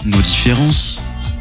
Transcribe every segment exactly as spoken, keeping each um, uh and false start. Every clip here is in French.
nos différences.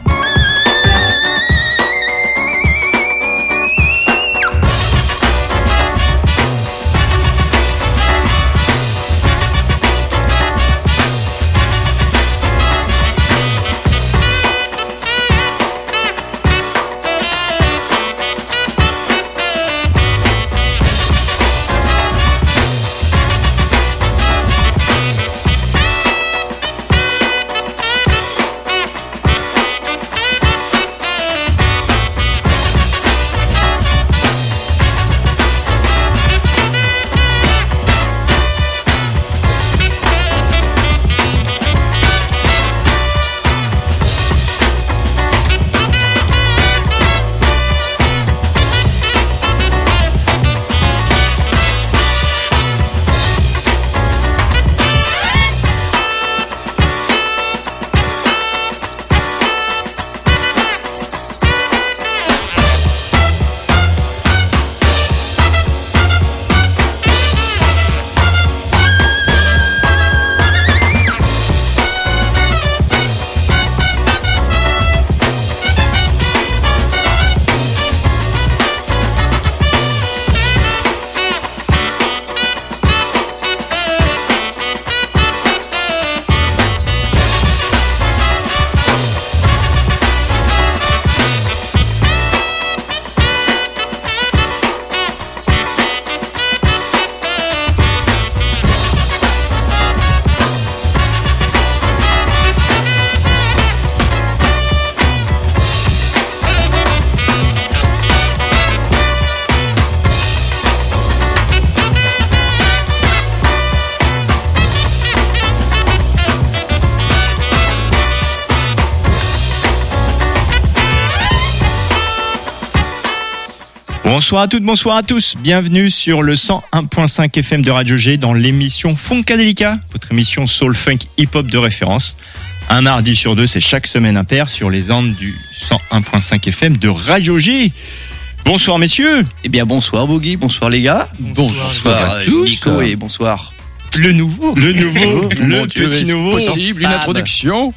Bonsoir à toutes, bonsoir à tous. Bienvenue sur le cent un virgule cinq F M de Radio G dans l'émission Funkadelica, votre émission soul funk hip-hop de référence. Un mardi sur deux, c'est chaque semaine impair sur les ondes du cent un virgule cinq F M de Radio G. Bonsoir messieurs. Eh bien bonsoir Bogi, bonsoir les gars. Bonsoir, bonsoir à tous. Nico et bonsoir. Le nouveau, le nouveau, le Dieu, petit nouveau. Possible, une introduction.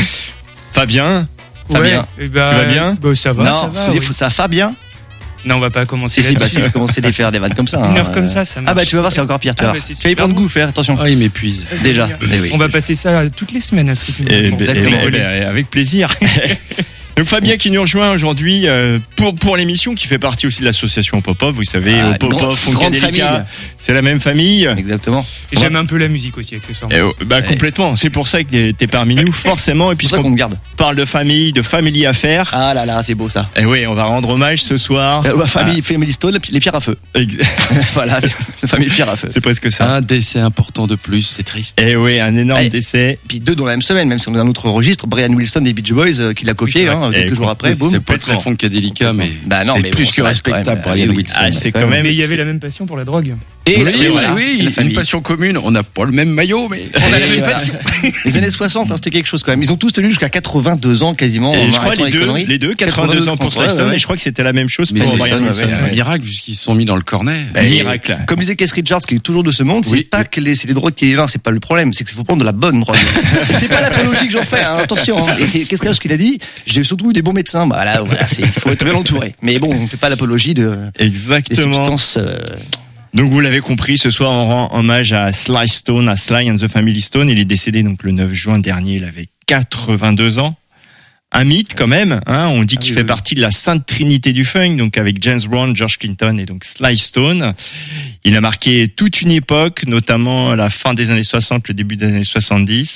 Fabien. Fabien. Ouais, bah, tu vas bien? Bah, ça va, non, ça va. Faut Oui. dire, faut ça Fabien. Non, on va pas commencer Si, si, bah, là-dessus. si, faut commencer à faire des vannes comme ça. Une hein. heure comme ça, ça marche. Ah bah tu vas voir, c'est encore pire, tu Ah, vois. bah, c'est tu vas y super prendre bon. goût, faire attention. Ah, il m'épuise. Déjà. Eh oui. On va passer ça toutes les semaines à ce rythme. Eh ben, Exactement. eh ben, eh ben, avec plaisir. Donc Fabien qui nous rejoint aujourd'hui euh, pour pour l'émission, qui fait partie aussi de l'association Pop-Up. Vous savez, Ah, au Pop-Up, grande- grande Funkadelica, famille. c'est la même famille. Exactement. Et j'aime un peu la musique aussi, accessoirement. Eh, oh, bah Ouais. complètement. C'est pour ça que t'es parmi nous, forcément. Et C'est puis pour ça qu'on te garde. parle de famille, de family affaires. Ah là là, c'est beau ça. Et oui, on va rendre hommage ce soir. Euh, ouais, famille, Family Stone, les pierres à feu. Ah, ex- Voilà, la famille pierre à feu. c'est presque ça. Un décès important de plus, c'est triste. Et oui, un énorme Allez. décès. Puis deux dans la même semaine, même si on est dans un autre registre. Brian Wilson des Beach Boys euh, qui l'a copié Oui, c'est vrai. hein, quelques Et jours après. Boum. C'est pas très complètement. funkadelica, mais Bah non, c'est mais plus bon, que ça reste quand respectable, même, Brian oui, Wilson. Ah, c'est quand même. Mais il y avait la même passion pour la drogue. Et Oui, la- oui, voilà, oui, la une famille. passion commune. On n'a pas le même maillot, mais On a la même passion. Les années soixante, hein, c'était quelque chose quand même. Ils ont tous tenu jusqu'à quatre-vingt-deux ans quasiment. Et en je crois arrêtant les deux, conneries. les deux, quatre-vingt-deux ans pour ouais, Sly Stone, ouais. et je crois que c'était la même chose Mais pour c'est Brian ça, Wilson. ouais, un ouais. miracle vu qu'ils se sont mis dans le cornet. Bah, et Miracle. Comme disait Keith Richards, qui est toujours de ce monde, c'est Oui. pas que les, c'est les drogues qui est là, c'est pas le problème, c'est qu'il faut prendre de la bonne drogue. Et c'est pas l'apologie que j'en fais, hein, attention. Hein. Et c'est qu'est-ce que- ce qu'il a dit? J'ai surtout eu des bons médecins. Bah là, voilà, c'est, il faut être bien entouré. Mais bon, on fait pas l'apologie de des Exactement. substances. Euh, Donc vous l'avez compris, ce soir on rend hommage à Sly Stone, à Sly and the Family Stone. Il est décédé donc le neuf juin dernier, il avait quatre-vingt-deux ans. Un mythe quand même, hein. On dit Ah qu'il oui, fait oui. partie de la sainte trinité du funk, donc avec James Brown, George Clinton et donc Sly Stone. Il a marqué toute une époque, notamment la fin des années soixante, le début des années soixante-dix.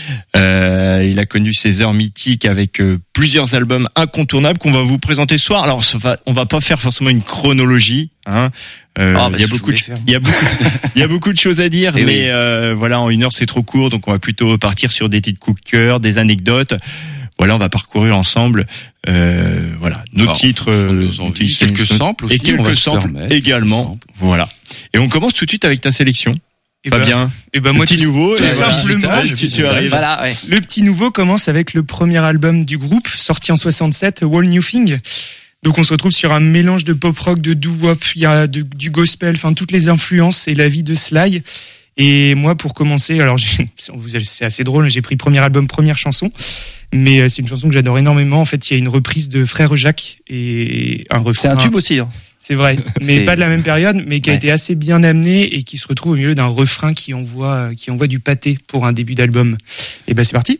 Euh, il a connu ses heures mythiques avec euh, plusieurs albums incontournables qu'on va vous présenter ce soir. Alors ça va, on va pas faire forcément une chronologie, hein. Euh, Ah, bah, il y a je beaucoup de, voulais faire. il y a beaucoup, il y a beaucoup de choses à dire, Eh mais oui. euh, voilà, en une heure c'est trop court, donc on va plutôt partir sur des titres coup de cœur, des anecdotes. Voilà, on va parcourir ensemble, euh, voilà, nos Alors, titres, en fonction de euh, nos envies, titres, quelques nos- samples aussi, et on va quelques se samples permettre, également. quelques samples. Voilà. Et on commence tout de suite avec ta sélection. Et bah, Fabien, et bah le moi, petit tout, nouveau, tout et voilà. simplement, Visitage, tu, tu visitage. arrives. voilà, ouais. le petit nouveau commence avec le premier album du groupe, sorti en soixante-sept, Whole New Thing. Donc on se retrouve sur un mélange de pop rock, de doo-wop, il y a de- du gospel, enfin toutes les influences et la vie de Sly. Et moi, pour commencer, alors j'ai, c'est assez drôle, j'ai pris premier album, première chanson, mais c'est une chanson que j'adore énormément. En fait, il y a une reprise de Frère Jacques et un refrain. C'est un tube aussi. Hein. C'est vrai, mais c'est... pas de la même période, mais qui a ouais. été assez bien amené et qui se retrouve au milieu d'un refrain qui envoie, qui envoie du pâté pour un début d'album. Et ben c'est parti.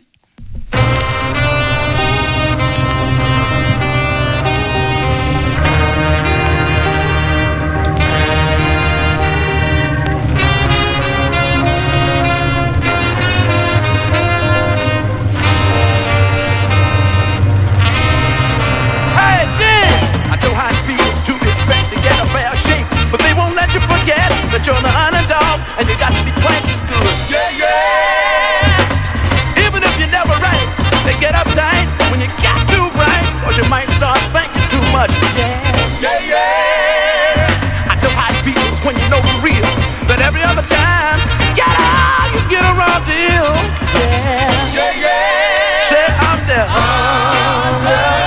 That you're the underdog and you got to be twice as good. Yeah, yeah. Even if you're never right, they get uptight when you got too bright, or you might start thinking too much. Yeah, yeah, yeah. I know how it feels when you know for real that every other time you get out, you get a raw deal. Yeah, yeah, yeah. Say I'm there. Under.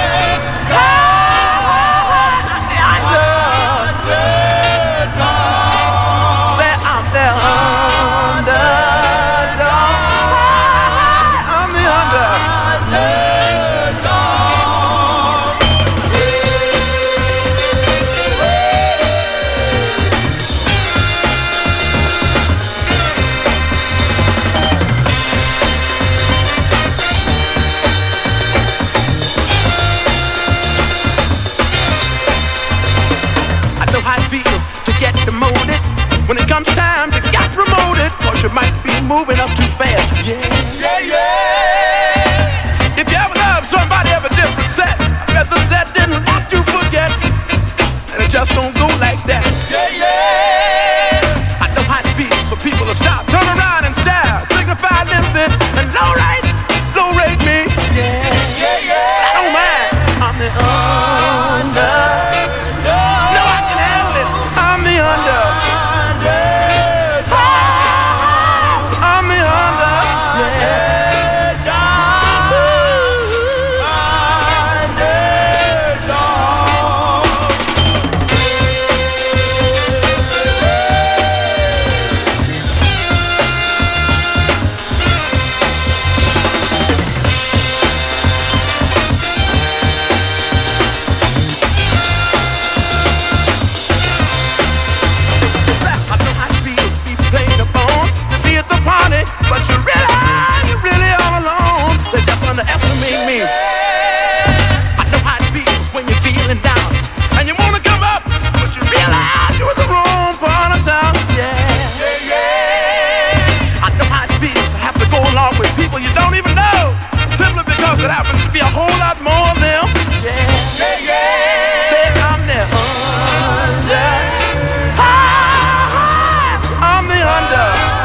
When it comes time to get promoted, cause you might be moving up too fast. Yeah, yeah, yeah. If you ever love somebody of a different set, I bet the set didn't let you forget. And it just don't go like that. Yeah, yeah. I know how it feels for people to stop, turn around and stare, signify limping, and low rate, low rate me. Yeah, yeah, yeah. I don't mind. I'm the under. No, I can handle it. I'm the under. It happens to be a whole lot more of them. Yeah, yeah, yeah. Say I'm the under. Ah, I'm the under.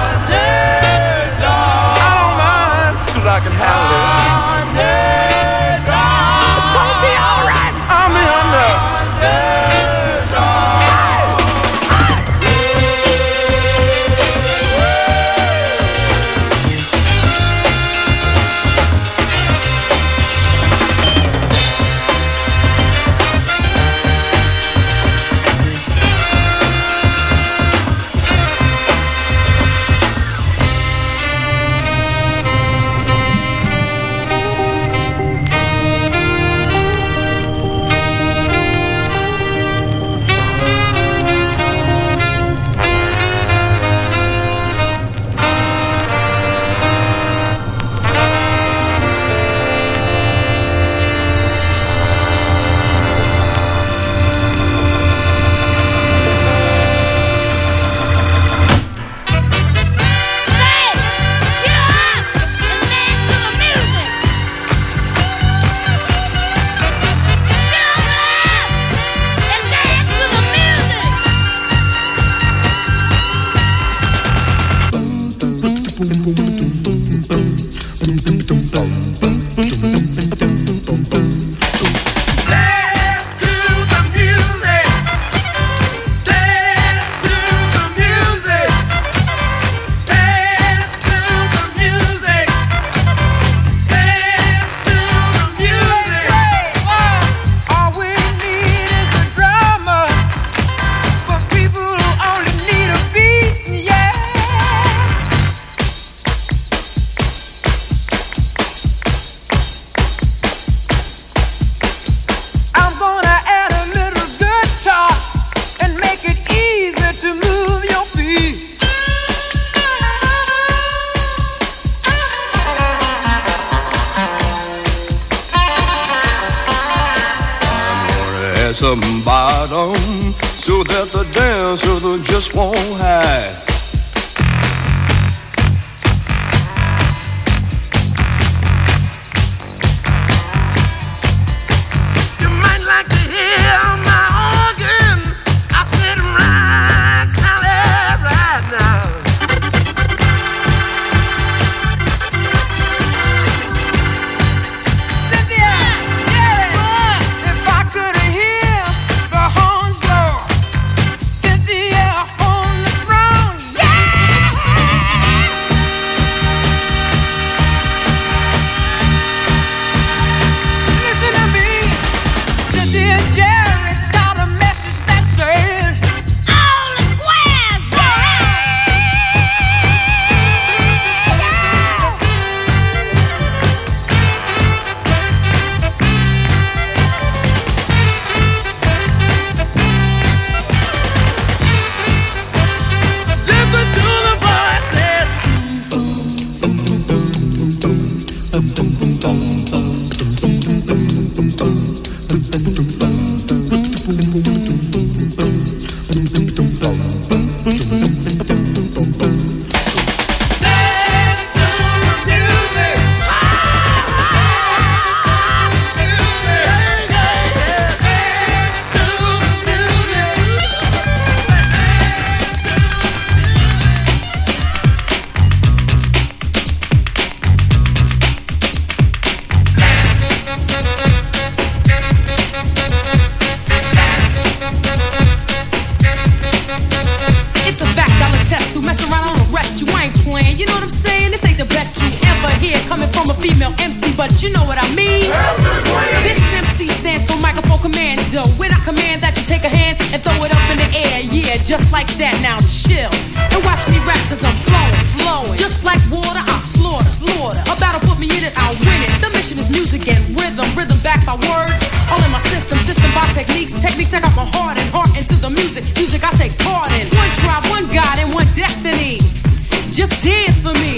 I don't mind, 'cause I can handle it. It's gonna be alright. I'm the under. some bottom so that the dancer just won't hide. You might like to hear my organ. I sit right solid right now. Just like that, now chill and watch me rap, cause I'm flowing, flowing. Just like water, I'll slaughter, slaughter. A battle put me in it, I'll win it. The mission is music and rhythm, rhythm backed by words. All in my system, system by techniques. Techniques, I got my heart and heart into the music. Music I take part in. One tribe, one God, and one destiny. Just dance for me.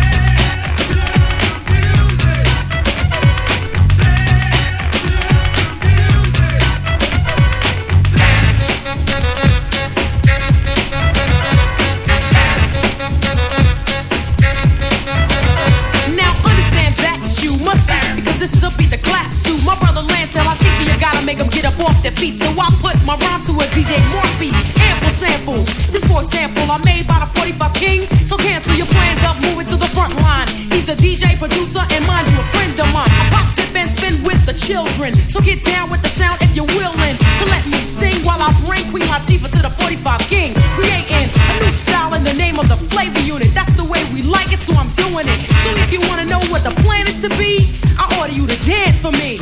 This is a beat to clap to. My brother Lance L. Latifi, you gotta make them get up off their feet. So I put my rhyme to a D J more beat. Ample samples. This for example, I made by the forty-five King. So cancel your plans up, move it to the front line. Either D J, producer, and mind you a friend of mine. I pop, tip, and spin with the children. So get down with the sound if you're willing to let me sing while I bring Queen Latifah to the forty-five King. Creating a new style in the name of the flavor unit. That's the way we like it, so I'm doing it. So if you wanna know what the plan is to be, I order you to dance for me.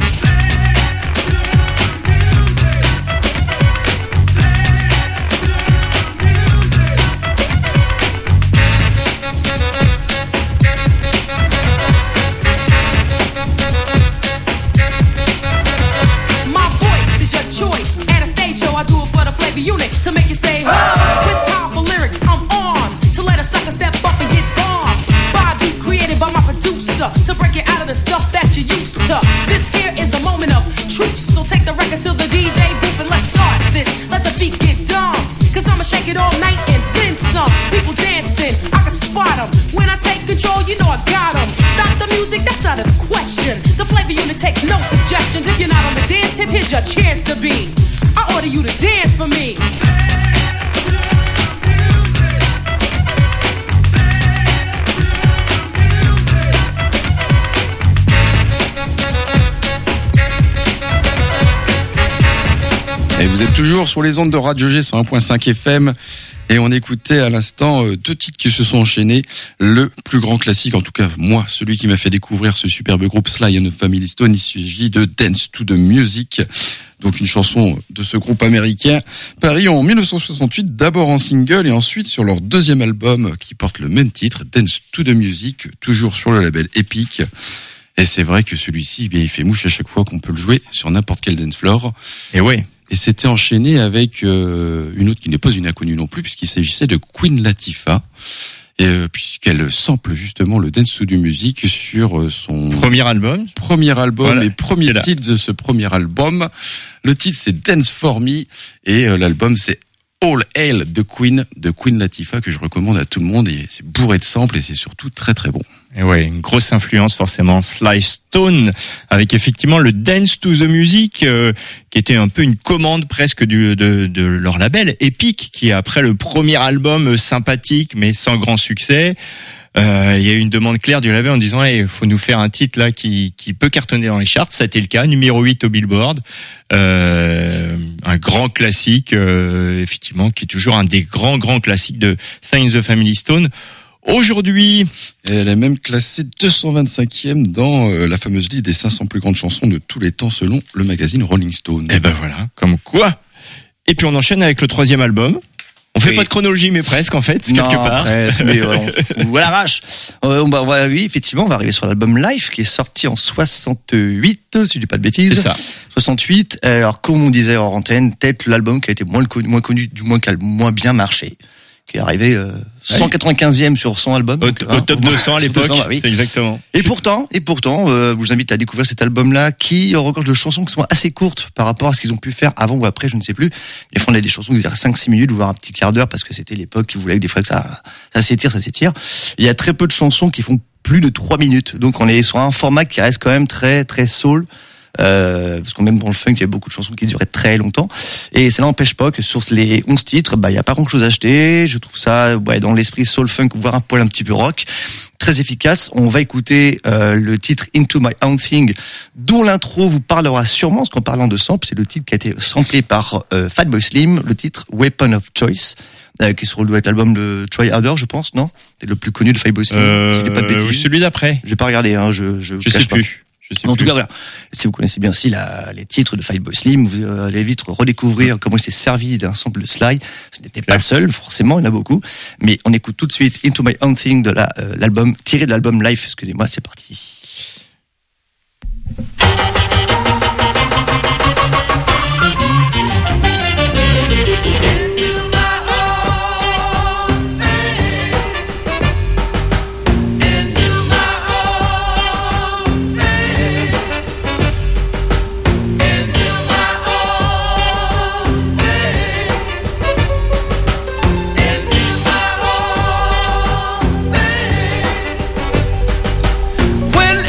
My voice is your choice. At a stage show, I do it for the flavor unit to make you say, oh. With powerful lyrics, I'm on to let a sucker step up and get bombed. By a beat created by my producer to break it out of the stuff that you used to. This here is the moment of truth. So take the record to the D J booth and let's start this. Let the beat get dumb, cause I'ma shake it all night and then some. People dancing, I can spot them. When I take control, you know I got them. Stop the music, that's out of the question. The flavor unit takes no suggestions. If you're not on the dance tip, here's your chance to be. I order you to dance for me. Et vous êtes toujours sur les ondes de Radio G cent un point cinq F M et on écoutait à l'instant deux titres qui se sont enchaînés. Le plus grand classique, en tout cas moi, celui qui m'a fait découvrir ce superbe groupe Sly and the Family Stone, il s'agit de Dance to the Music. Donc une chanson de ce groupe américain, paru en dix-neuf cent soixante-huit, d'abord en single et ensuite sur leur deuxième album qui porte le même titre, Dance to the Music, toujours sur le label Epic. Et c'est vrai que celui-ci, eh bien, il fait mouche à chaque fois qu'on peut le jouer sur n'importe quel dance floor. Et ouais. Et c'était enchaîné avec euh, une autre qui n'est pas une inconnue non plus, puisqu'il s'agissait de Queen Latifah. et euh, puisqu'elle sample justement le dance to du music sur euh, son premier album, premier album voilà. et premier titre de ce premier album. Le titre c'est Dance for Me et euh, l'album c'est All Hail de Queen, de Queen Latifah, que je recommande à tout le monde, et c'est bourré de samples et c'est surtout très très bon. Et ouais, une grosse influence forcément Sly Stone, avec effectivement le Dance to the Music, euh, qui était un peu une commande presque du, de, de leur label Epic, qui après le premier album sympathique mais sans grand succès, euh, il y a eu une demande claire du label en disant hey, faut nous faire un titre là qui, qui peut cartonner dans les charts. Ça a été le cas, numéro huit au Billboard, euh, un grand classique, euh, effectivement, qui est toujours un des grands grands classiques de Sign of the Family Stone. Aujourd'hui, et elle est même classée deux cent vingt-cinquième dans euh, la fameuse liste des cinq cents plus grandes chansons de tous les temps selon le magazine Rolling Stone. Et ben voilà, comme quoi. Et puis on enchaîne avec le troisième album. On fait oui. pas de chronologie, mais presque en fait, non, quelque part. Presque, mais euh, on, on à l'arrache. Euh, on va, on va, oui, effectivement, on va arriver sur l'album Life qui est sorti en soixante-huit, si je dis pas de bêtises. C'est ça. soixante-huit. Alors, comme on disait hors antenne, peut-être l'album qui a été moins connu, moins connu, du moins qui a moins bien marché, qui est arrivé euh, cent quatre-vingt-quinzième sur cent albums. Au, donc, au hein, top deux cents à l'époque, deux cents, oui. C'est exactement. Et pourtant, et pourtant, euh, je vous invite à découvrir cet album-là qui regorge de chansons qui sont assez courtes par rapport à ce qu'ils ont pu faire avant ou après, je ne sais plus. Des fois, on a des chansons qui durent cinq six minutes, voire un petit quart d'heure, parce que c'était l'époque qui voulait que des fois que ça, ça s'étire, ça s'étire. Il y a très peu de chansons qui font plus de trois minutes. Donc, on est sur un format qui reste quand même très, très soul. Euh, parce qu'on même dans le funk il y a beaucoup de chansons qui duraient très longtemps et ça n'empêche pas que sur les onze titres bah il y a pas grand chose à acheter. Je trouve ça ouais dans l'esprit soul funk voire un poil un petit peu rock, très efficace. On va écouter euh, le titre Into My Own Thing dont l'intro vous parlera sûrement parce qu'en parlant de sample c'est le titre qui a été samplé par euh, Fatboy Slim, le titre Weapon of Choice euh, qui se doit être l'album de Try Harder je pense, non, c'est le plus connu de Fatboy Slim euh, si je dis pas de bêtises. Oui, celui d'après Je vais pas regarder hein, je je, je sais pas. plus. En tout cas, voilà. Si vous connaissez bien aussi la, les titres de Fatboy Slim, vous allez vite redécouvrir comment il s'est servi d'un sample de Sly. Ce n'était pas le seul, forcément, il y en a beaucoup. Mais on écoute tout de suite Into My Own Thing de la, euh, l'album, tiré de l'album Life. Excusez-moi, c'est parti. When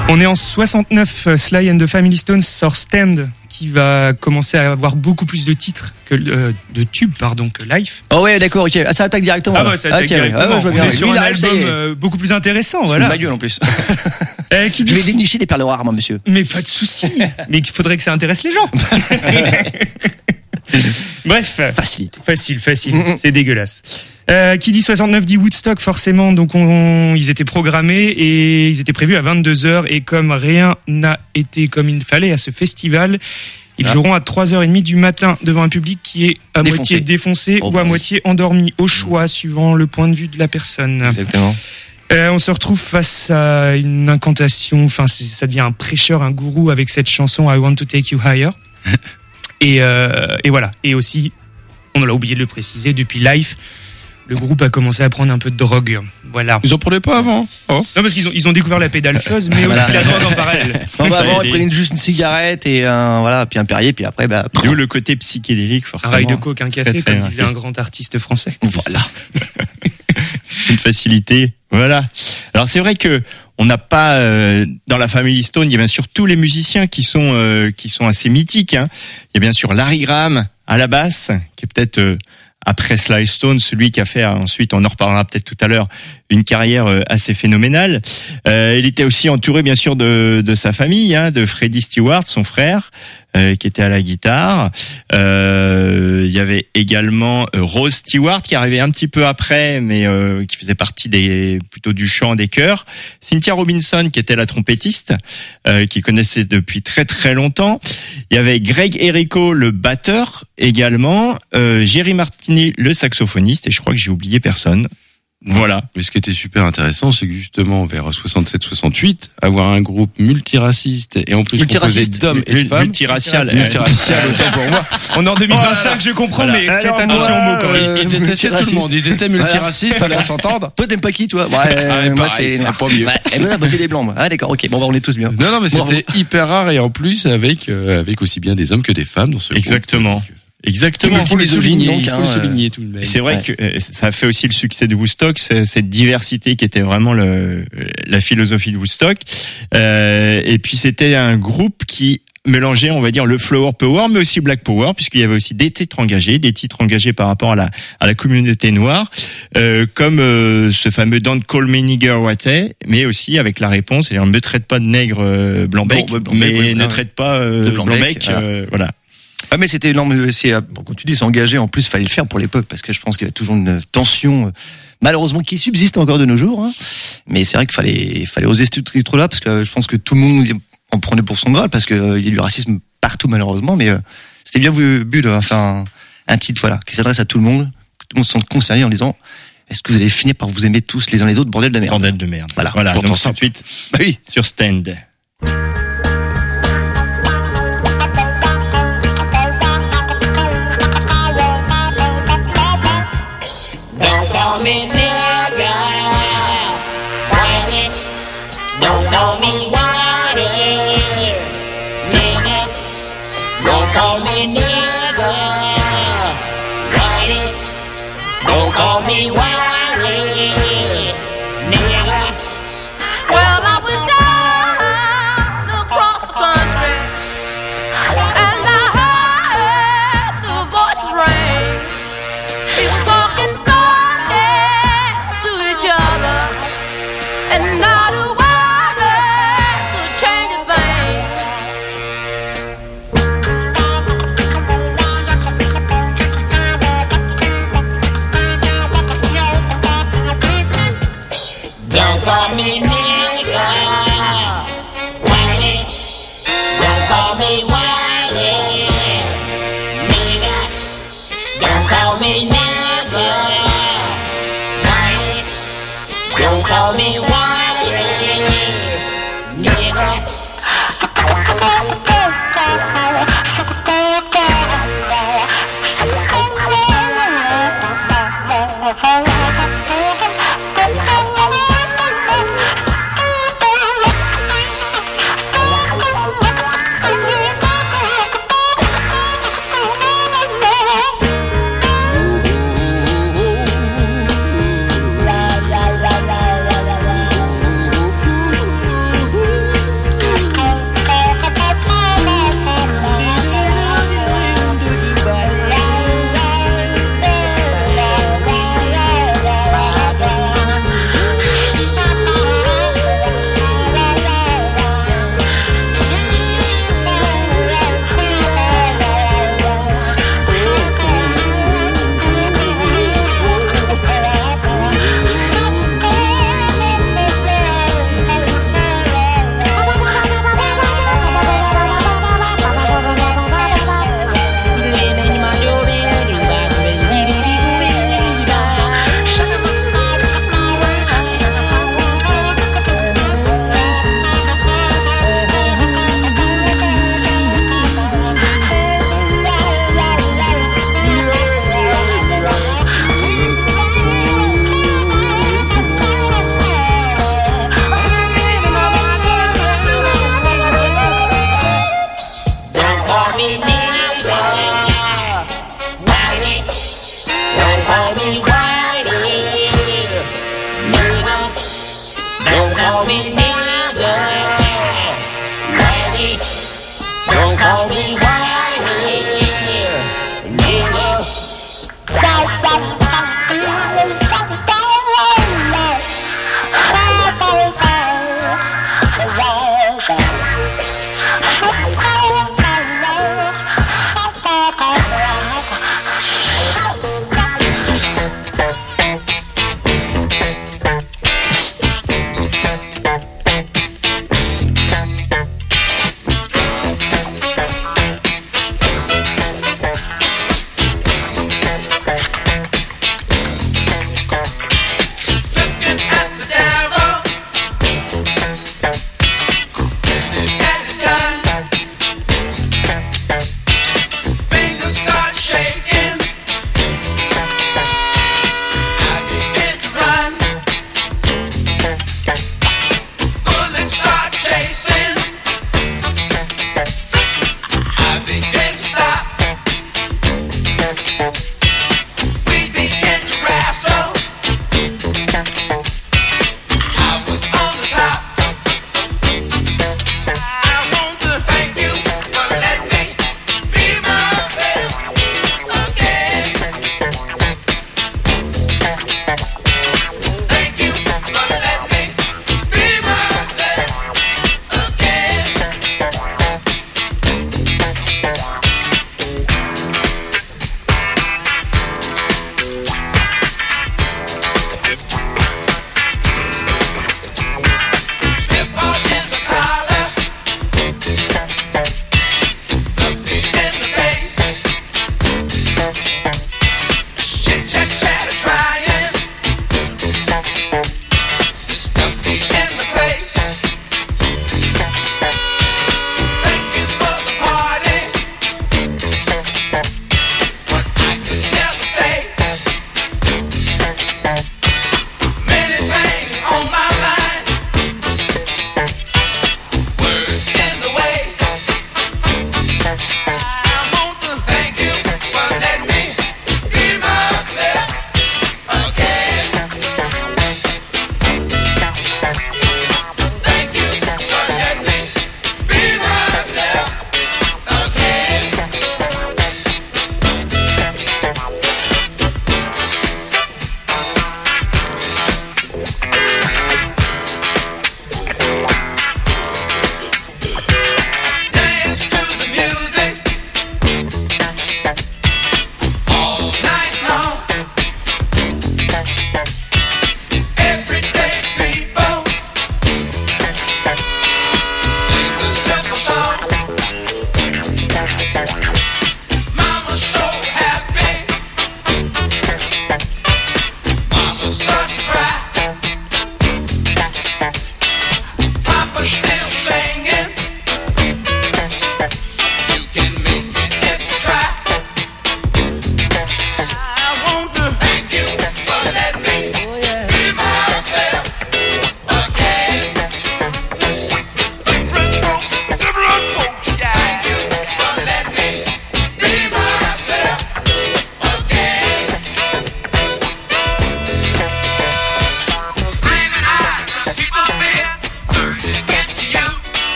On est en soixante-neuf, Sly and the Family Stone sort Stand, qui va commencer à avoir beaucoup plus de titres que euh, de tubes pardon que Life. Oh ouais, d'accord, ok. Ah, ça attaque directement. Ah ouais, ça attaque okay, directement. Ah ouais, je vois bien. On est sur Lui, un là, album c'est- euh, beaucoup plus intéressant, C'est voilà. ma gueule en plus. Euh, qui Je vais dit- dénicher des perles rares, moi, monsieur. Mais pas de souci. Mais il faudrait que ça intéresse les gens. Bref. Facilité. Facile, facile. Mm-mm. C'est dégueulasse. Euh, qui dit soixante-neuf dit Woodstock, forcément. Donc, on, ils étaient programmés et ils étaient prévus à vingt-deux heures. Et comme rien n'a été comme il fallait à ce festival, ils Ah. joueront à trois heures trente du matin devant un public qui est à Défoncé. moitié défoncé Oh, ou bah à oui. moitié endormi, au choix, suivant le point de vue de la personne. Exactement. Euh, on se retrouve face à une incantation, enfin c'est- ça devient un prêcheur, un gourou avec cette chanson I Want to Take You Higher. et, euh, et voilà. Et aussi, on l'a oublié de le préciser, depuis Life, le groupe a commencé à prendre un peu de drogue. Voilà. Ils en prenaient pas avant. Oh. Non parce qu'ils ont ils ont découvert la pédale fuzz, mais Voilà. aussi la drogue en parallèle. Non, bah, Ça avant, aide. ils prenaient juste une cigarette et un, voilà, puis un Perrier, puis après, bah, D'où le côté psychédélique, Un forcément. rail de coke, un café, Très, très comme disait marqué. un grand artiste français. voilà. Une facilité. Voilà. Alors c'est vrai que on n'a pas euh, dans la Family Stone, il y a bien sûr tous les musiciens qui sont euh, qui sont assez mythiques. Hein. Il y a bien sûr Larry Graham à la basse, qui est peut-être euh, après Sly Stone, celui qui a fait ensuite, on en reparlera peut-être tout à l'heure, une carrière euh, assez phénoménale. Euh, il était aussi entouré bien sûr de, de sa famille, hein, de Freddie Stewart, son frère, euh, qui était à la guitare. Euh, il y avait également euh, Rose Stewart qui arrivait un petit peu après, mais euh, qui faisait partie des plutôt du chant des chœurs. Cynthia Robinson qui était la trompettiste, euh, qui connaissait depuis très très longtemps. Il y avait Greg Errico, le batteur également, euh, Jerry Martini, le saxophoniste, et je crois que j'ai oublié personne. Voilà. Mais ce qui était super intéressant, c'est que justement, vers soixante-sept soixante-huit, avoir un groupe multiraciste et en plus composé Multiraciste. d'hommes et de Mul- femmes. multiracial. Multiracial, autant pour moi. On est en deux mille vingt-cinq, je comprends, Voilà. mais faites Alors, attention moi, aux mots quand même. euh, Ils détestaient tout le multiraciste. monde. Ils étaient multiracistes, fallait qu'on s'entende. Toi, t'aimes pas qui, toi? Ouais, Ah, moi, pareil, c'est noir. pas mieux. Ouais, eh ben, bah, c'est les blancs, moi. Ah, d'accord, ok. Bon, bah, on est tous bien. Non, non, mais Bravo. c'était hyper rare et en plus avec euh, avec aussi bien des hommes que des femmes dans ce groupe. Exactement. Donc, Exactement. Il faut le Misogyne, souligner, donc, il faut hein, le euh, souligner tout de même. Et c'est vrai Ouais. que euh, ça a fait aussi le succès de Woodstock, c'est- cette diversité qui était vraiment le, la philosophie de Woodstock. Euh, et puis c'était un groupe qui mélangeait, on va dire, le flower power, mais aussi black power, puisqu'il y avait aussi des titres engagés, des titres engagés par rapport à la à la communauté noire, euh, comme euh, ce fameux Don't Call Me Nigger Whitey, mais aussi avec la réponse, c'est-à-dire ne traite pas de nègre euh, blanc-bec, Bon, ouais, blanc-bec, mais oui, ne ouais. traite pas euh, De blanc-bec, blanc-bec, voilà. euh, voilà. Ah, mais c'était énorme, c'est, euh, bon, quand tu dis c'est engagé, en plus, fallait le faire pour l'époque, parce que je pense qu'il y a toujours une tension, euh, malheureusement, qui subsiste encore de nos jours, hein. Mais c'est vrai qu'il fallait, fallait oser ce titre-là, parce que je pense que tout le monde en prenait pour son Graal, parce que euh, il y a du racisme partout, malheureusement, mais euh, c'était bien vu, de faire un, un titre, voilà, qui s'adresse à tout le monde, que tout le monde se sente concerné en disant, est-ce que vous allez finir par vous aimer tous les uns les autres, bordel de merde? Bordel de merde. Voilà. Voilà. Pourtant Donc tout de simple. suite Bah oui. sur Stand. Don't call me nigga. Whitey. Don't call me whitey. Nigga. Don't call me nigga. Whitey. Don't call me whitey. Nigga. Well, I was down across the country, and I heard the voices ring. People talking funny to each other, and not a word could change a thing. Don't call me nigga. Whitey. Don't call me whitey. Nigga. Don't call me nigga. Whitey. Don't call me whitey. Nigga. Thank you.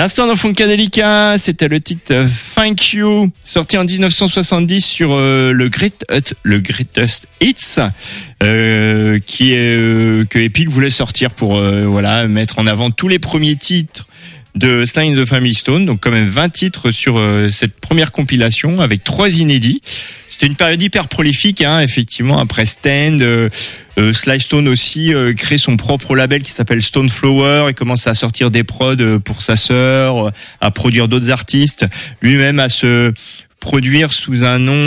l'instant dans Funkadelica, c'était le titre euh, Thank You, sorti en dix-neuf cent soixante-dix sur euh, le Great Hut, le Greatest Hits, euh, qui est euh, que Epic voulait sortir pour euh, voilà mettre en avant tous les premiers titres de Sly and the Family Stone, donc quand même vingt titres sur euh, cette première compilation avec trois inédits. C'était une période hyper prolifique, hein, effectivement. Après Stand, euh, euh, Sly Stone aussi euh, crée son propre label qui s'appelle Stone Flower. Il commence à sortir des prods euh, pour sa sœur, euh, à produire d'autres artistes, lui-même à se produire sous un nom,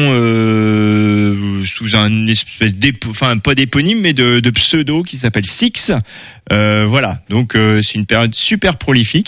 euh, sous un espèce d'épo, enfin pas d'éponyme mais de, de pseudo qui s'appelle Six. Euh, voilà, donc euh, c'est une période super prolifique,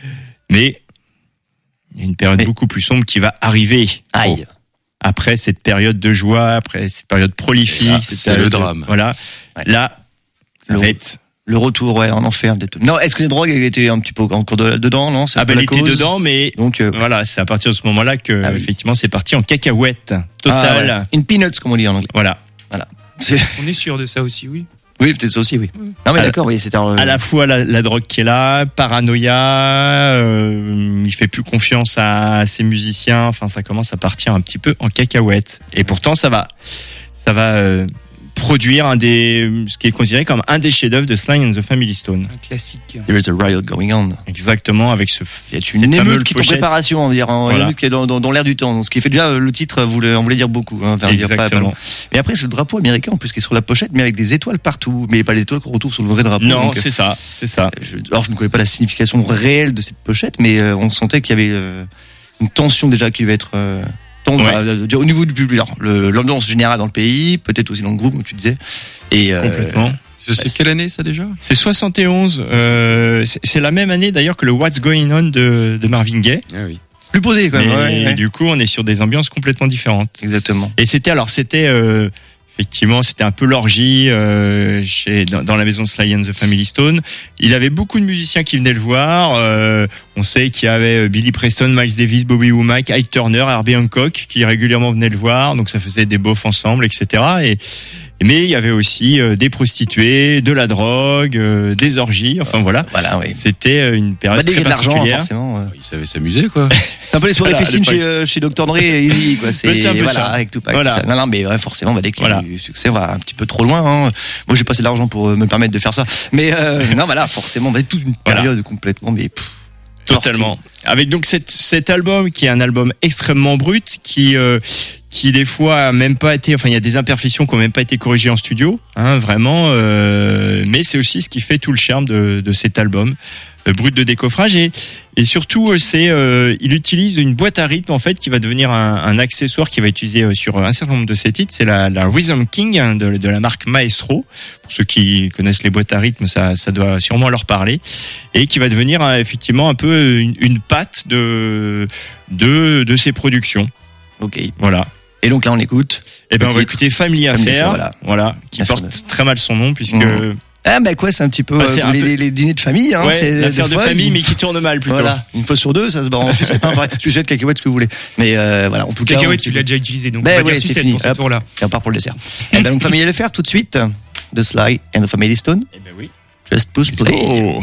mais il y a une période mais... beaucoup plus sombre qui va arriver. Aïe. Oh. Après cette période de joie, après cette période prolifique, là, cette c'est période le de, drame. Voilà, ouais. Là, ça le... va être. Le retour, ouais, en enfer. Non, est-ce que les drogues étaient un petit peu encore de, dedans, non? C'est Ah ben, elle était dedans, mais donc euh... voilà, c'est à partir de ce moment-là que ah oui. effectivement c'est parti en cacahuète totale. Ah, voilà. In peanuts, comme on dit en anglais. Voilà, voilà. C'est... On est sûr de ça aussi, oui. Oui, peut-être ça aussi, oui. oui. Non, mais à d'accord, oui, c'était un... à la fois la, la drogue qui est là, paranoïa, euh, il fait plus confiance à ses musiciens. Enfin, ça commence à partir un petit peu en cacahuète. Et pourtant, ça va, ça va. Euh, produire un des, ce qui est considéré comme un des chefs-d'œuvre de Sly and the Family Stone. Un classique. There is a riot going on. Exactement, avec ce. Il y a une émeute qui est en préparation, on va dire, voilà. Une émeute qui est dans, dans, dans l'air du temps. Donc, ce qui fait déjà le titre voulait, on voulait dire beaucoup, hein, faire dire pas, pas long. Mais après, c'est le drapeau américain en plus qui est sur la pochette, mais avec des étoiles partout, mais pas les étoiles qu'on retrouve sur le vrai drapeau. Non, donc, c'est ça, c'est ça. Je, alors, je ne connais pas la signification réelle de cette pochette, mais euh, on sentait qu'il y avait euh, une tension déjà qui va être. Euh, Donc, ouais. euh, au niveau du public, alors, le, l'ambiance générale dans le pays, peut-être aussi dans le groupe, comme tu disais. Et, euh, complètement. C'est, c'est quelle année ça déjà? C'est soixante et onze. Euh, c'est, c'est la même année d'ailleurs que le What's Going On de, de Marvin Gaye. Ah oui. Plus posé quand même. Ouais, et ouais. Du coup, on est sur des ambiances complètement différentes. Exactement. Et c'était alors c'était euh, effectivement c'était un peu l'orgie euh, chez dans, dans la maison de Sly and the Family Stone. Il avait beaucoup de musiciens qui venaient le voir. Euh, on sait qu'il y avait Billy Preston, Miles Davis, Bobby Womack, Ike Turner, Herbie Hancock qui régulièrement venaient le voir. Donc ça faisait des beaufs ensemble, et cetera. Et mais il y avait aussi euh, des prostituées, de la drogue, euh, des orgies. Enfin voilà. Voilà, oui. C'était une période bah, très de l'argent, particulière. Forcément. Euh. Ils savaient s'amuser, quoi. C'est un peu les soirées Voilà, piscine chez, euh, chez docteur Dre et Easy, quoi. C'est, c'est un peu voilà, ça. avec Tupac. Voilà. Tout ça. Non, non, mais ouais, forcément, bah, dès qu'il y a Voilà. du succès, on va un petit peu trop loin, hein. Moi, j'ai passé de l'argent pour euh, me permettre de faire ça. Mais, euh, non, voilà, forcément, bah, toute une période voilà. complètement, mais, pff, totalement. Avec donc cet, cet album qui est un album extrêmement brut, qui, euh, qui des fois a même pas été, enfin il y a des imperfections qui ont même pas été corrigées en studio, hein, vraiment. Euh, mais c'est aussi ce qui fait tout le charme de, de cet album euh, brut de décoffrage et et surtout c'est, euh, il utilise une boîte à rythme en fait qui va devenir un, un accessoire qui va être utilisé sur un certain nombre de ses titres. C'est la, la Rhythm King hein, de, de la marque Maestro. Pour ceux qui connaissent les boîtes à rythme, ça, ça doit sûrement leur parler et qui va devenir euh, effectivement un peu une, une patte de de de ses productions. Ok. Voilà. Et donc là, on écoute. Eh ben, on va écouter Family Affair, voilà. voilà, qui Affaire porte de... très mal son nom puisque. Mmh. Ah bah quoi, c'est un petit peu, ah, c'est euh, un les, peu... les, les dîners de famille, hein. Ouais, c'est l'affaire de fois, famille, une... mais qui tourne mal plutôt. Voilà, une fois sur deux, ça se barre en sucette. Hein, pareil. Sucette, cacahuète, ce que vous voulez. Mais euh, voilà, en tout cas. Cacahuète, tu l'as déjà utilisé, donc ben on va ouais, dire sucette pour ce Hop. tour-là. Et on part pour le dessert. Et ben donc Family Affair tout de suite, de Sly and the Family Stone. Eh ben oui. Just push play. Oh.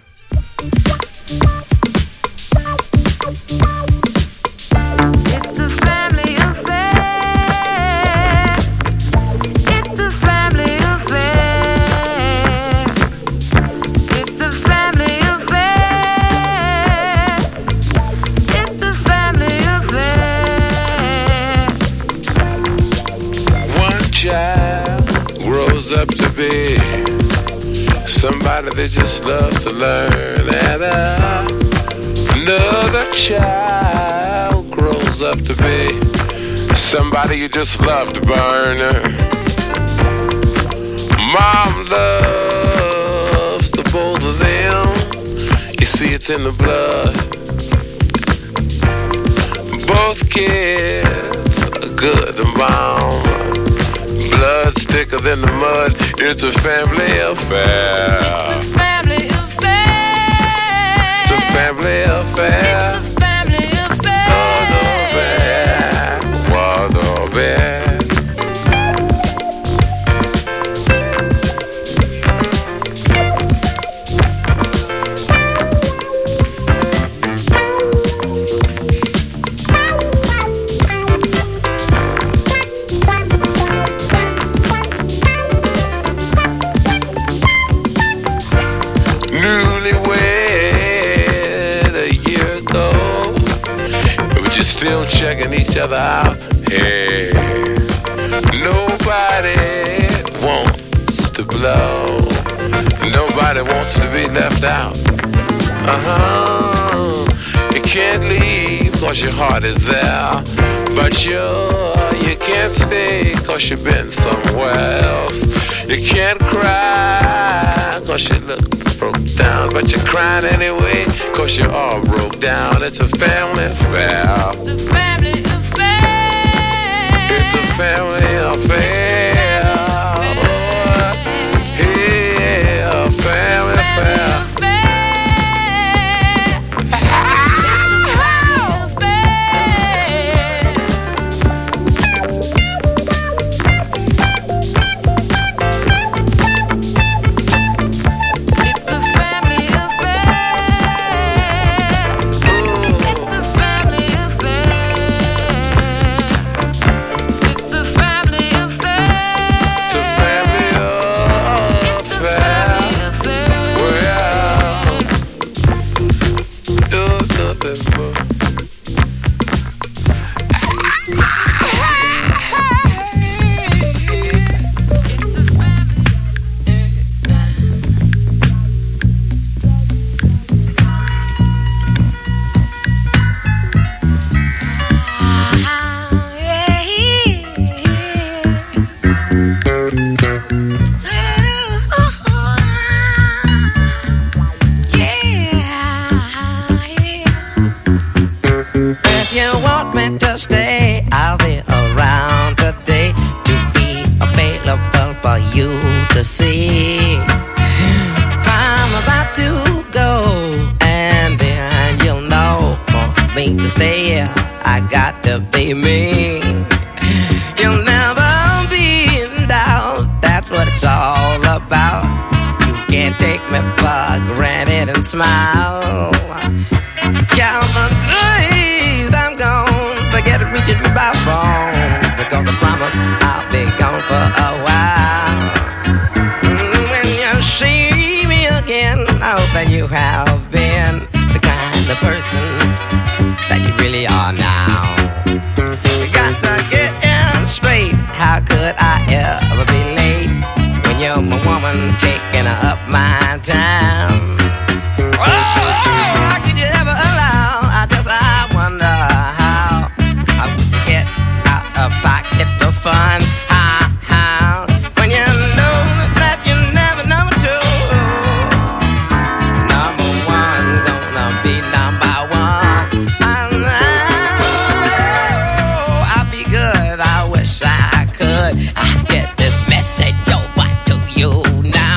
Up to be somebody that just loves to learn, and uh, another child grows up to be somebody you just love to burn. Mom loves the both of them, you see it's in the blood. Both kids are good to mom. Blood thicker than the mud. It's a family affair. It's a family affair. It's a family affair. It's a family affair. What a bear. still checking each other out. Hey, nobody wants to blow. Nobody wants to be left out. Uh-huh. You can't leave cause your heart is there. But you, you can't stay cause you've been somewhere else. You can't cry cause you look broke down. But you're crying anyway cause you're all broke down. It's a family affair. It's a family affair. It's a family affair. Yeah, a family affair. Smile, Calvin, please, I'm gone. Forget reaching me by phone because I promise I'll be gone for a while. Mm, when you see me again, I hope that you have been the kind of person that you really are now. You got to get in straight. How could I ever be late when you're my woman taking up my time? Oh, how could you ever allow? I just, I wonder how. How would you get out of pocket for fun? How, how? When you know that you're never number two. Number one, gonna be number one. I know I'll be good. I wish I could. I get this message over to you now.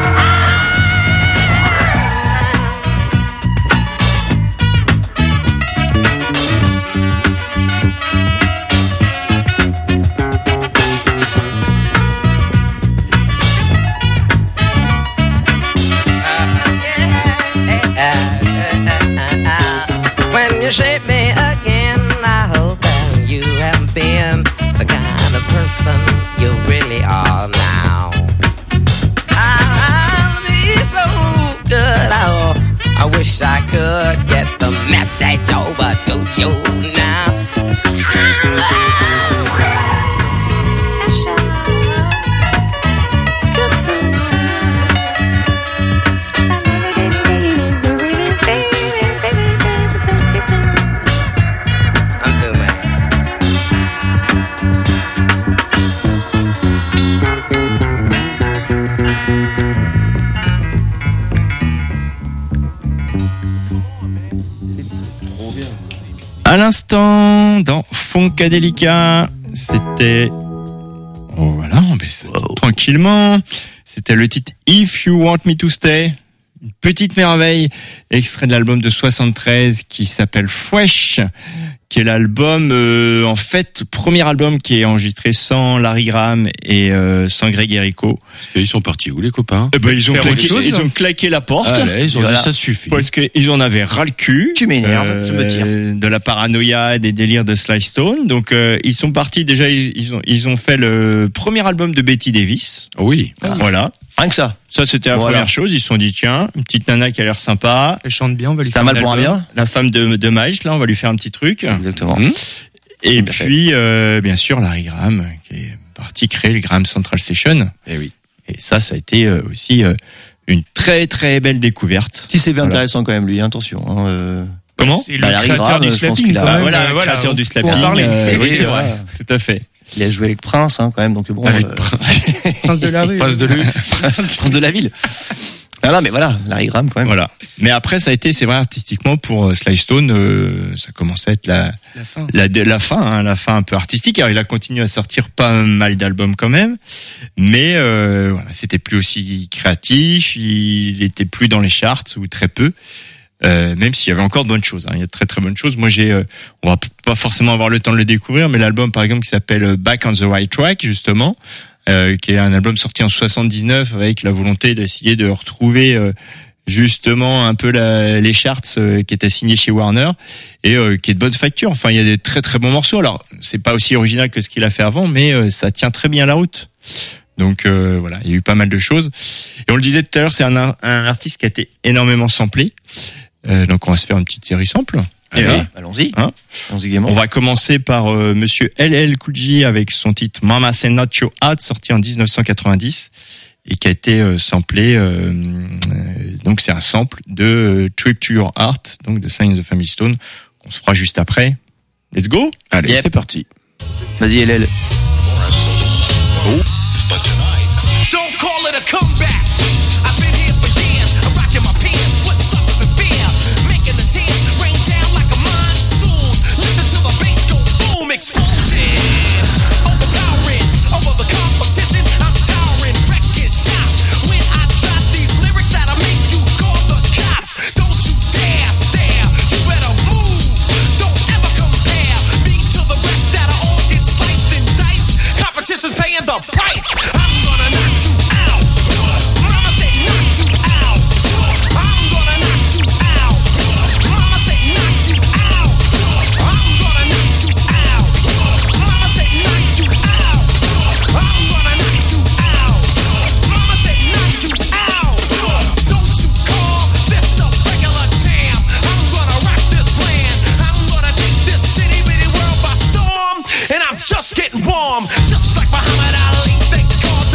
When you shape me again, I hope that you have been the kind of person you really are now. I'll be so good. Oh, I wish I could get the message over to you now. À l'instant, dans Funkadelica, c'était... Oh, voilà, ben, wow. Tranquillement. C'était le titre If You Want Me To Stay. Une petite merveille, extrait de l'album de soixante-treize qui s'appelle Fresh, qui est l'album, euh, en fait, premier album qui est enregistré sans Larry Graham et euh, sans Greg Errico. Ils sont partis où, les copains? Eh ben, ils ont claqué, ils ont claqué la porte. Allez, ils ont voilà. dit ça suffit. Parce qu'ils en avaient ras le cul. Tu m'énerves, euh, je me tire. De la paranoïa, des délires de Sly Stone. Donc, euh, ils sont partis, déjà, ils ont, ils ont fait le premier album de Betty Davis. Oui. Ah. Voilà. Rien que ça. Ça, c'était la Voilà. première chose. Ils se sont dit, tiens, une petite nana qui a l'air sympa. Elle chante bien, on va lui C'était faire un mal un pour un album. bien. La femme de, de Miles, là, on va lui faire un petit truc. Exactement. Mmh. Et Tout à fait. puis, euh, bien sûr, Larry Graham, qui est parti créer le Graham Central Station. Eh oui. Et ça, ça a été euh, aussi euh, une très, très belle découverte. Petit C V Voilà. intéressant quand même, lui, attention. Hein, euh... Comment? C'est le Bah, Larry créateur Graham, du je pense slapping, qu'il a- quand Bah, même. voilà, Euh, voilà, créateur du pour slapping. en parler. euh, C'est oui, vrai, c'est c'est vrai. vrai. Tout à fait. Il a joué avec Prince, hein, quand même, donc bon. Avec euh, Prince. Prince de la rue. Prince de lui. Prince de la ville. Ah non, mais voilà, Larry Graham quand même. Voilà. Mais après, ça a été, c'est vrai, artistiquement, pour euh, Sly Stone, euh, ça commençait à être la, La fin. la, la fin, hein, la fin un peu artistique. Alors, il a continué à sortir pas mal d'albums quand même, mais euh, voilà, c'était plus aussi créatif, il était plus dans les charts, ou très peu. Euh, même s'il y avait encore de bonnes choses, hein. Il y a de très très bonnes choses. Moi, j'ai, euh, on va p- pas forcément avoir le temps de le découvrir, mais l'album, par exemple, qui s'appelle euh, Back on the Right Track, justement, euh, qui est un album sorti en soixante-dix-neuf avec la volonté d'essayer de retrouver euh, justement un peu la, les charts euh, qui étaient signés chez Warner et euh, qui est de bonne facture. Enfin, il y a des très très bons morceaux. Alors, c'est pas aussi original que ce qu'il a fait avant, mais euh, ça tient très bien la route. Donc euh, voilà, il y a eu pas mal de choses. Et on le disait tout à l'heure, c'est un, un artiste qui a été énormément samplé. Euh, donc on va se faire une petite série sample. Allez, Et là, allons-y. Hein Allons-y gaiement. on va commencer par euh, Monsieur L L Cool J avec son titre Mama Say Not Your Heart, sorti en dix-neuf cent quatre-vingt-dix et qui a été euh, samplé. Euh, euh, donc c'est un sample de euh, Trip to Your Heart, donc de Sign of the Family Stone. On se fera juste après. Let's go. Allez, Yep. c'est parti. Vas-y, L L. Don't call it a comeback. I've been here for years. I'm rocking my pants, putting suckers in fear, making the tears rain down like a monsoon. Listen to the bass go boom, explosion, overpowering over the competition. I'm towering, wrecking shop. When I drop these lyrics that'll make you call the cops. Don't you dare stare. You better move. Don't ever compare me to the rest that'll all get sliced and diced. Competition's paying the price. I'm gonna knock you out. Mama said knock you out. I'm gonna knock you out. Mama said knock you out. I'm gonna knock you out. Mama said knock you out. I'm gonna knock you out. Mama said knock you out. Don't you call this a regular jam. I'm gonna rock this land. I'm gonna take this city bitty world by storm. And I'm just getting warm. Just like Muhammad Ali, they call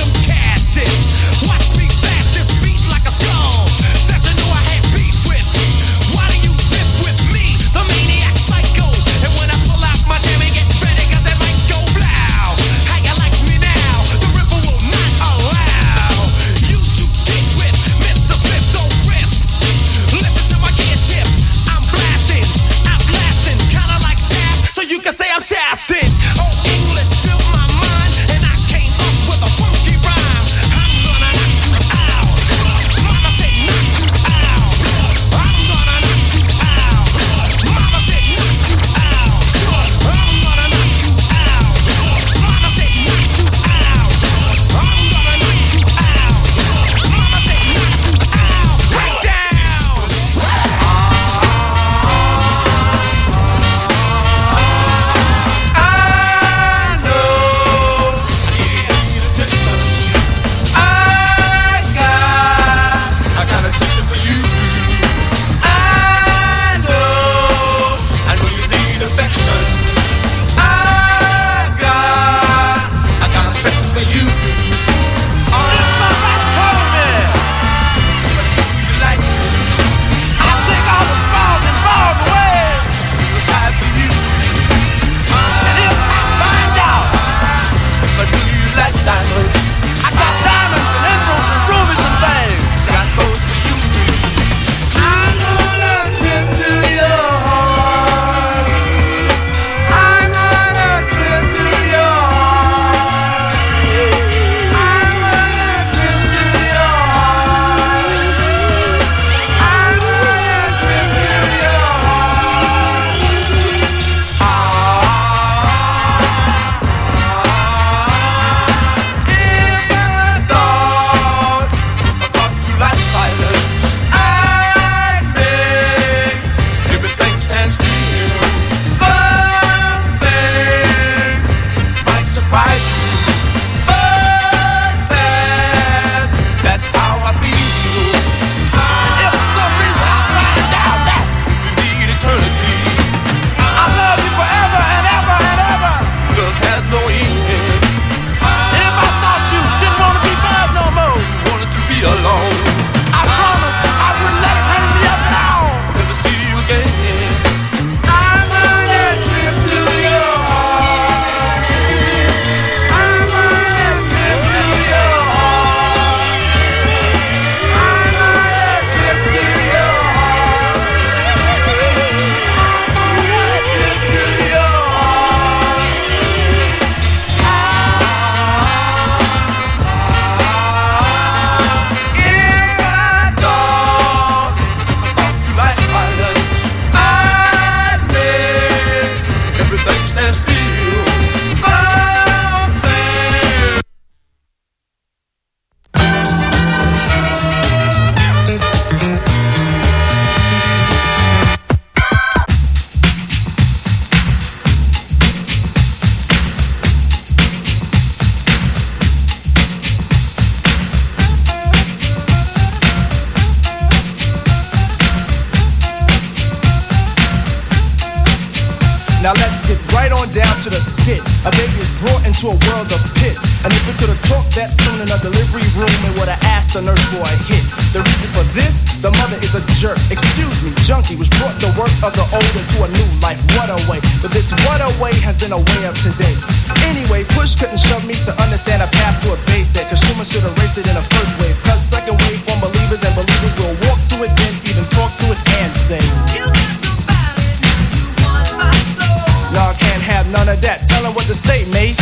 to a world of pits. And if we could have talked that soon in a delivery room, it would have asked the nurse for a hit. The reason for this, the mother is a jerk. Excuse me, junkie, which brought the work of the old into a new life. What a way. But this what a way has been a way of today. Anyway, push couldn't shove me to understand a path to a basic. Cause Schumann should have raced it in the first wave. Cause second wave from believers and believers will walk to it, then even talk to it and say, you got nobody, you want my soul. Y'all can't have none of that. Tell them what to say, Mace.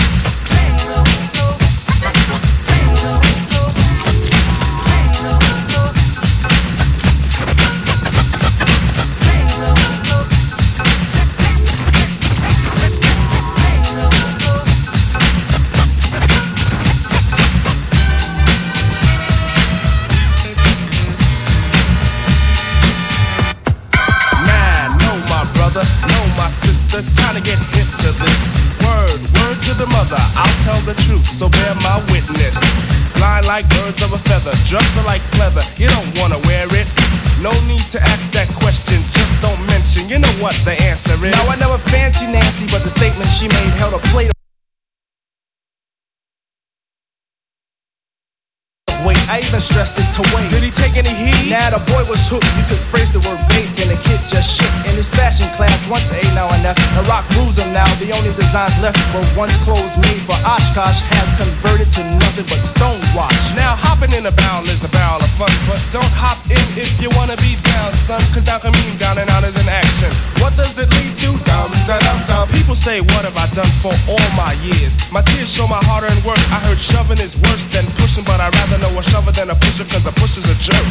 Time to get hip to this. Word, word to the mother, I'll tell the truth, so bear my witness. Fly like birds of a feather, drugs are like pleather, you don't wanna wear it. No need to ask that question, just don't mention, you know what the answer is. Now I never fancy Nancy, but the statement she made held a plate of weight. I even stressed it to wait. Did he take any heed? Nah, the boy was hooked. You could phrase the word bass and the kid just shook. In his fashion class, once A, now an F. The rock rules him now. The only designs left were once clothes made for Oshkosh has converted to nothing but stonewash. Now hopping in a barrel is a barrel of fun, but don't hop in if you wanna be down, son. Cause down can mean down and out is an action. What does it lead to? Dum da dum dum. People say, what have I done for all my years? My tears show my hard-earned work. I heard shoving is worse than pushing, but I'd rather know a shover than a pusher, cause a pusher's a jerk.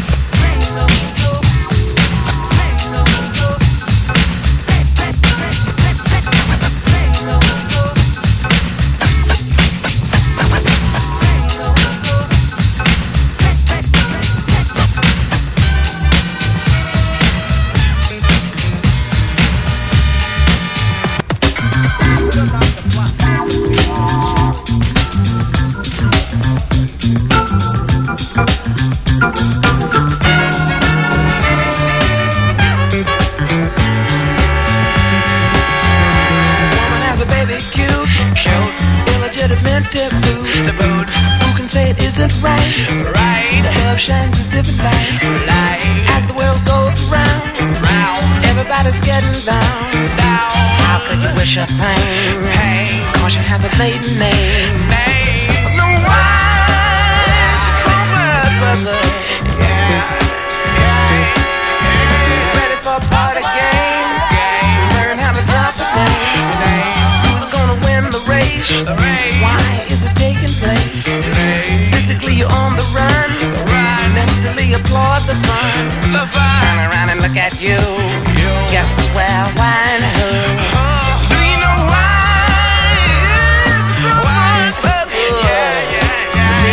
Shines a different light, light. As the world goes round, round. Everybody's getting down, down. How could you wish her pain? Pain. Caution has a maiden name, name. No wine, brother. Yeah, yeah, yeah. Ready for a party game? Game. Learn how to drop a name, name. Who's gonna win the race? The race. Why is it taking place? Race. Physically you're on the run. Mentally applaud the fun. The fun. Turn around and look at you. you. Guess where, why, and who? Uh, Do you know why? Why? Yeah, yeah, yeah.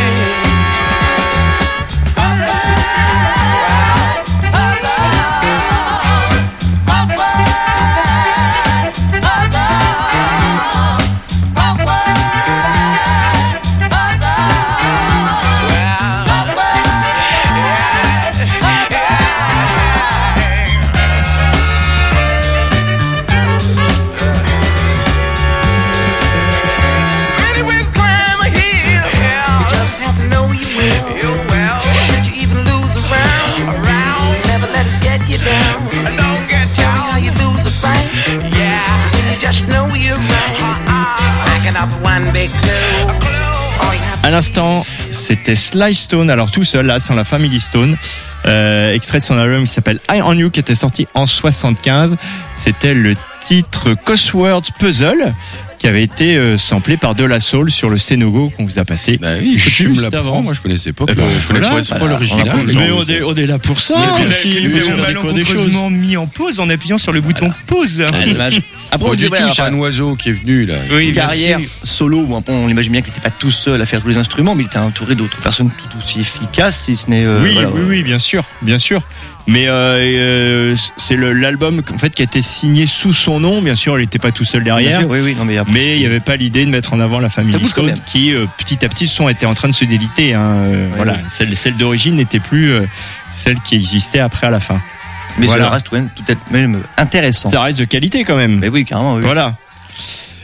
À l'instant, c'était Sly Stone, alors tout seul là, sans la Family Stone, euh, extrait de son album qui s'appelle Eye on You, qui était sorti en soixante-quinze. C'était le titre Crosswords Puzzle, qui avait été euh, samplé par De La Soul sur le Senogo qu'on vous a passé. Bah oui, tu me l'apprends, moi je connaissais pas. Eh ben, je connais voilà, pas, pas l'original. Mais on est, on est là pour ça. Mais aussi, nous avons malencontreusement mis en pause en appuyant sur le bouton pause. Ah, dommage. Après, on, on dit dit, ouais, tous, c'est un oiseau qui est venu là. Oui, une carrière solo où on l'imagine bien qu'il n'était pas tout seul à faire tous les instruments, mais il était entouré d'autres personnes tout aussi efficaces, si ce n'est. Euh, oui, voilà, oui, oui, bien sûr, bien sûr. Mais euh, euh, c'est le, l'album en fait qui a été signé sous son nom. Bien sûr, il n'était pas tout seul derrière. Sûr, oui, oui, non, mais après, mais il n'y avait pas l'idée de mettre en avant la Family Stone, qui euh, petit à petit sont était en train de se déliter. Hein. Euh, oui, voilà, oui. Celle, celle d'origine n'était plus euh, celle qui existait après à la fin. Mais voilà. ça reste tout, tout être même intéressant. Ça reste de qualité quand même. Mais oui, carrément. Oui. Voilà.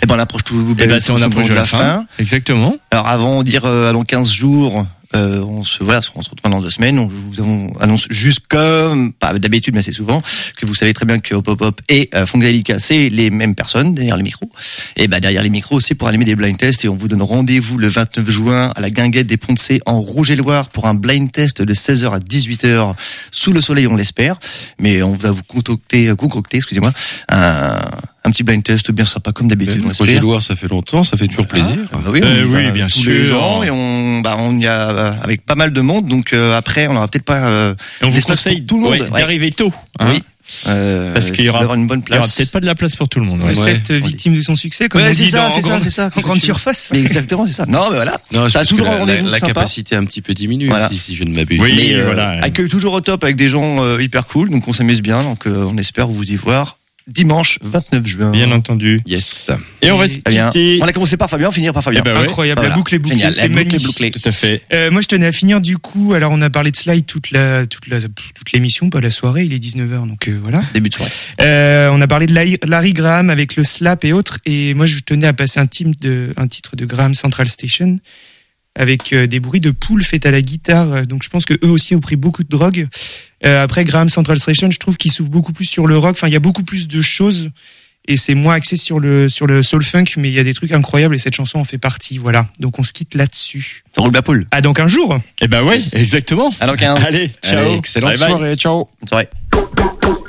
Et ben on approche tout, Et ben c'est on approche de la fin. fin. Exactement. Alors avant de dire euh, allons quinze jours. Euh, on se voilà, on se retrouve dans deux semaines. On vous avons annonce juste comme pas d'habitude, mais assez souvent que vous savez très bien que Hop Hop Hop et euh, Funkadelica, c'est les mêmes personnes derrière les micros. Et bah derrière les micros, c'est pour animer des blind tests et on vous donne rendez-vous le vingt-neuf juin à la Guinguette des Ponts de C en Rouge et Loire pour un blind test de seize heures à dix-huit heures sous le soleil, on l'espère. Mais on va vous concocter, concocter, excusez-moi, un un petit blind test bien sympa comme d'habitude. Le Rouge et Loire, ça fait longtemps, ça fait toujours voilà. plaisir. Ah, bah oui, on euh, y oui, va bien tous sûr. les ans et on bah on y a euh, avec pas mal de monde, donc euh, après on aura peut-être pas euh, et on vous l'espace conseille pour tout le monde ouais, ouais. d'arriver tôt. Hein. Oui. Euh, Parce qu'il y aura, une bonne place. il y aura peut-être pas de la place pour tout le monde. Ouais. Cette ouais. victime de son succès, comme ouais, on c'est dit ça, dans c'est en ça, grande, c'est ça. en grande surface. Mais exactement, c'est ça. Non, mais voilà. Non, ça a toujours un la, rendez-vous la, la sympa. capacité un petit peu diminue voilà. si, si je ne m'abuse. Oui, mais, euh, voilà. Accueil toujours au top avec des gens euh, hyper cool, donc on s'amuse bien, donc euh, on espère vous y voir dimanche vingt-neuf juin. Bien entendu. Yes. Et on va se Fabien. quitter. On a commencé par Fabien, on finira par Fabien. Eh ben ouais. Incroyable, Voilà. la boucle est bouclée, Génial, c'est la boucle est magnifique. bouclée. Tout à fait. Euh, moi, je tenais à finir du coup. Alors, on a parlé de Slide toute la toute la toute l'émission, pas la soirée. Il est dix-neuf heures, donc euh, voilà. Début de soirée. Euh, on a parlé de Larry, Larry Graham avec le slap et autres. Et moi, je tenais à passer un, team de, un titre de Graham Central Station avec euh, des bruits de poules faites à la guitare. Donc, je pense que eux aussi ont pris beaucoup de drogue. Euh, après, Graham Central Station, je trouve qu'il s'ouvre beaucoup plus sur le rock. Enfin, il y a beaucoup plus de choses. Et c'est moins axé sur le sur le soul funk, mais il y a des trucs incroyables et cette chanson en fait partie. Voilà. Donc on se quitte là-dessus. Ça roule la poule. À donc un jour. Eh ben ouais, exactement. À dans quinze. Allez, ciao. Allez, excellente Bye bye. soirée. Ciao. Bonne soirée.